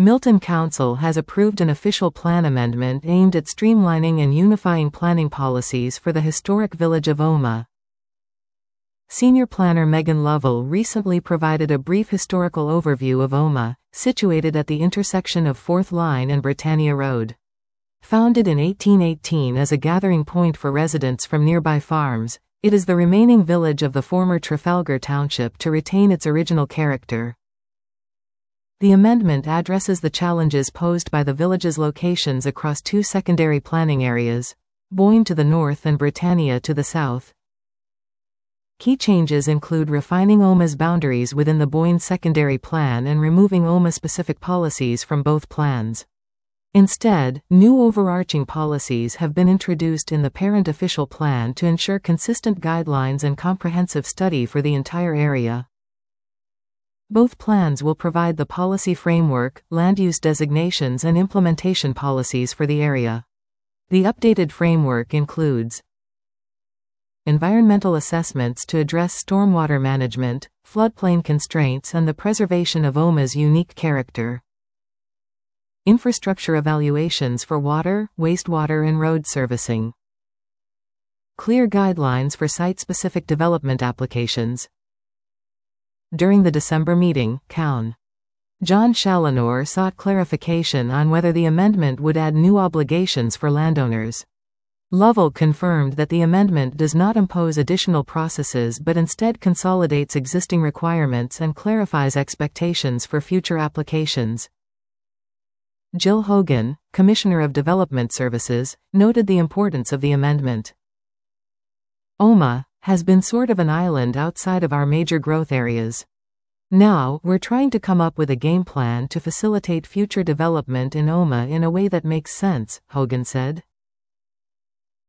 Milton Council has approved an official plan amendment aimed at streamlining and unifying planning policies for the historic village of Omagh. Senior planner Megan Lovell recently provided a brief historical overview of Omagh, situated at the intersection of 4th Line and Britannia Road. Founded in 1818 as a gathering point for residents from nearby farms, it is the remaining village of the former Trafalgar Township to retain its original character. The amendment addresses the challenges posed by the village's locations across two secondary planning areas, Boyne to the north and Britannia to the south. Key changes include refining Omagh's boundaries within the Boyne secondary plan and removing Omagh-specific policies from both plans. Instead, new overarching policies have been introduced in the parent official plan to ensure consistent guidelines and comprehensive study for the entire area. Both plans will provide the policy framework, land use designations and implementation policies for the area. The updated framework includes environmental assessments to address stormwater management, floodplain constraints and the preservation of Omagh's unique character. Infrastructure evaluations for water, wastewater and road servicing. Clear guidelines for site-specific development applications. During the December meeting, Caun. John Challinor sought clarification on whether the amendment would add new obligations for landowners. Lovell confirmed that the amendment does not impose additional processes but instead consolidates existing requirements and clarifies expectations for future applications. Jill Hogan, Commissioner of Development Services, noted the importance of the amendment. Omagh has been sort of an island outside of our major growth areas. Now, we're trying to come up with a game plan to facilitate future development in Omagh in a way that makes sense, Hogan said.